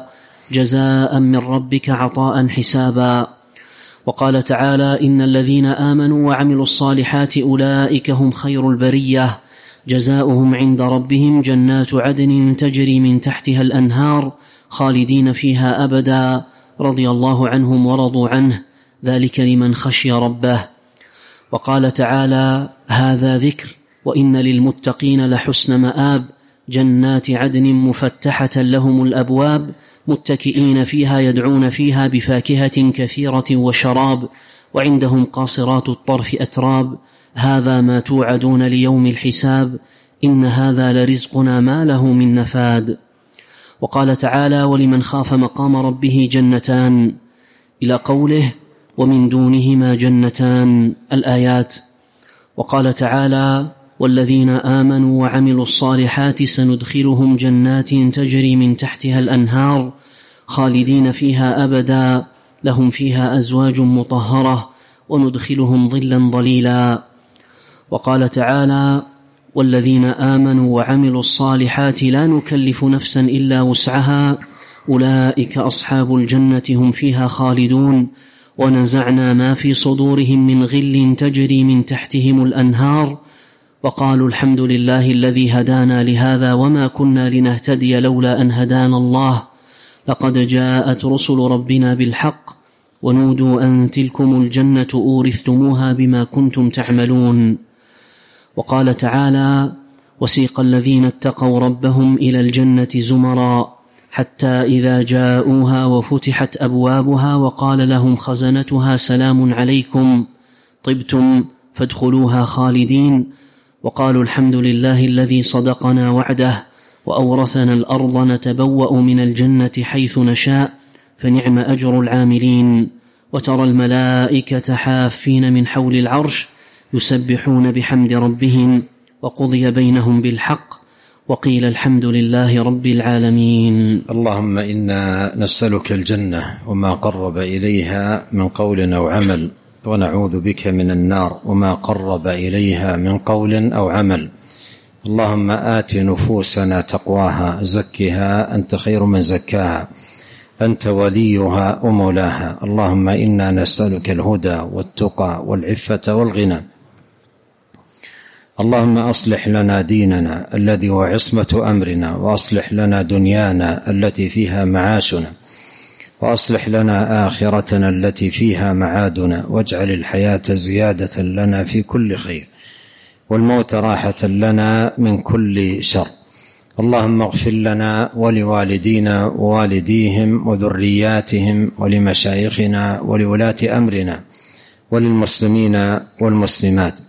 Speaker 1: جزاء من ربك عطاء حسابا. وقال تعالى: إن الذين آمنوا وعملوا الصالحات أولئك هم خير البرية جزاؤهم عند ربهم جنات عدن تجري من تحتها الأنهار خالدين فيها أبدا رضي الله عنهم ورضوا عنه ذلك لمن خشي ربه. وقال تعالى: هذا ذكر وإن للمتقين لحسن مآب جنات عدن مفتحة لهم الأبواب متكئين فيها يدعون فيها بفاكهة كثيرة وشراب وعندهم قاصرات الطرف أتراب هذا ما توعدون ليوم الحساب إن هذا لرزقنا ما له من نفاد. وقال تعالى: ولمن خاف مقام ربه جنتان إلى قوله: ومن دونهما جنتان الآيات. وقال تعالى: والذين آمنوا وعملوا الصالحات سندخلهم جنات تجري من تحتها الأنهار خالدين فيها أبدا لهم فيها أزواج مطهرة وندخلهم ظلا ظليلا. وقال تعالى: والذين آمنوا وعملوا الصالحات لا نكلف نفسا إلا وسعها أولئك أصحاب الجنة هم فيها خالدون ونزعنا ما في صدورهم من غل تجري من تحتهم الأنهار وقالوا الحمد لله الذي هدانا لهذا وما كنا لنهتدي لولا أن هدانا الله لقد جاءت رسل ربنا بالحق ونودوا أن تلكم الجنة أورثتموها بما كنتم تعملون. وقال تعالى: وسيق الذين اتقوا ربهم إلى الجنة زمرا حتى إذا جاءوها وفتحت أبوابها وقال لهم خزنتها سلام عليكم طبتم فادخلوها خالدين وقالوا الحمد لله الذي صدقنا وعده وأورثنا الأرض نتبوأ من الجنة حيث نشاء فنعم أجر العاملين. وترى الملائكة حافين من حول العرش يسبحون بحمد ربهم وقضي بينهم بالحق وقيل الحمد لله رب العالمين.
Speaker 2: اللهم إنا نسألك الجنة وما قرب إليها من قول أو عمل ونعوذ بك من النار وما قرب إليها من قول أو عمل. اللهم آت نفوسنا تقواها زكها أنت خير من زكاها أنت وليها ومولاها. اللهم إنا نسألك الهدى والتقى والعفة والغنى. اللهم أصلح لنا ديننا الذي هو عصمة أمرنا وأصلح لنا دنيانا التي فيها معاشنا وأصلح لنا آخرتنا التي فيها معادنا واجعل الحياة زيادة لنا في كل خير والموت راحة لنا من كل شر. اللهم اغفر لنا ولوالدينا ووالديهم وذرياتهم ولمشايخنا ولولاة أمرنا وللمسلمين والمسلمات.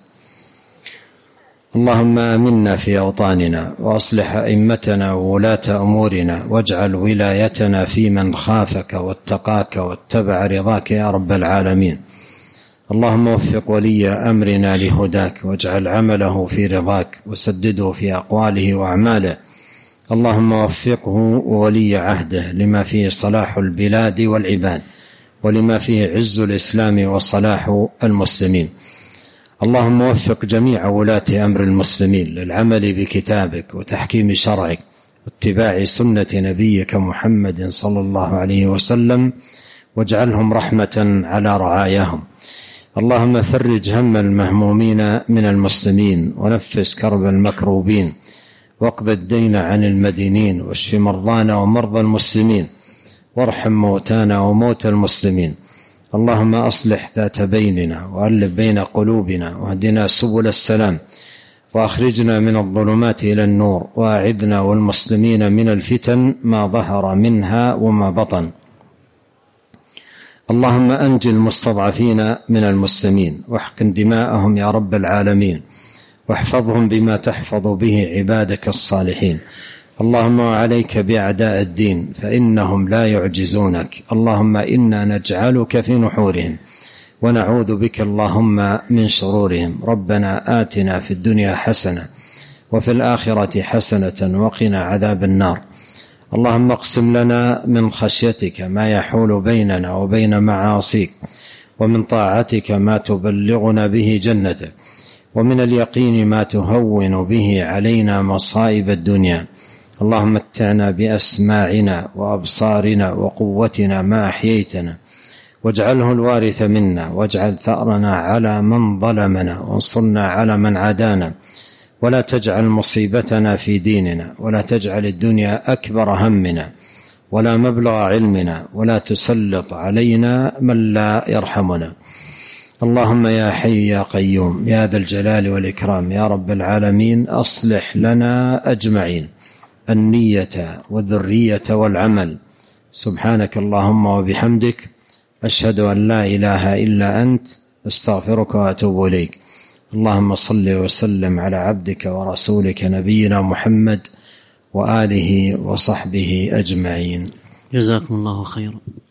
Speaker 2: اللهم آمنا في أوطاننا وأصلح أئمتنا وولاة أمورنا واجعل ولايتنا في من خافك واتقاك واتبع رضاك يا رب العالمين. اللهم وفق ولي أمرنا لهداك واجعل عمله في رضاك وسدده في أقواله وأعماله. اللهم وفقه وولي عهده لما فيه صلاح البلاد والعباد ولما فيه عز الإسلام وصلاح المسلمين. اللهم وفق جميع ولاة أمر المسلمين للعمل بكتابك وتحكيم شرعك واتباع سنة نبيك محمد صلى الله عليه وسلم واجعلهم رحمة على رعاياهم. اللهم فرج هم المهمومين من المسلمين ونفس كرب المكروبين واقض الدين عن المدينين، واشف مرضانا ومرضى المسلمين، وارحم موتانا وموتى المسلمين. اللهم أصلح ذات بيننا وألف بين قلوبنا، واهدنا سبل السلام، وأخرجنا من الظلمات إلى النور، وأعذنا والمسلمين من الفتن ما ظهر منها وما بطن. اللهم أنج المستضعفين من المسلمين، واحقن دماءهم يا رب العالمين، واحفظهم بما تحفظ به عبادك الصالحين. اللهم وعليك بأعداء الدين فإنهم لا يعجزونك. اللهم إنا نجعلك في نحورهم ونعوذ بك اللهم من شرورهم. ربنا آتنا في الدنيا حسنة وفي الآخرة حسنة وقنا عذاب النار. اللهم اقسم لنا من خشيتك ما يحول بيننا وبين معاصيك، ومن طاعتك ما تبلغنا به جنتك، ومن اليقين ما تهون به علينا مصائب الدنيا. اللهم متعنا بأسماعنا وأبصارنا وقوتنا ما أحييتنا، واجعله الوارث منا، واجعل ثأرنا على من ظلمنا، وانصرنا على من عادانا، ولا تجعل مصيبتنا في ديننا، ولا تجعل الدنيا أكبر همنا ولا مبلغ علمنا، ولا تسلط علينا من لا يرحمنا. اللهم يا حي يا قيوم يا ذا الجلال والإكرام يا رب العالمين، أصلح لنا أجمعين النية والذرية والعمل. سبحانك اللهم وبحمدك، أشهد أن لا إله إلا أنت، أستغفرك وأتوب إليك. اللهم صل وسلم على عبدك ورسولك نبينا محمد وآله وصحبه أجمعين.
Speaker 1: جزاكم الله خيرا.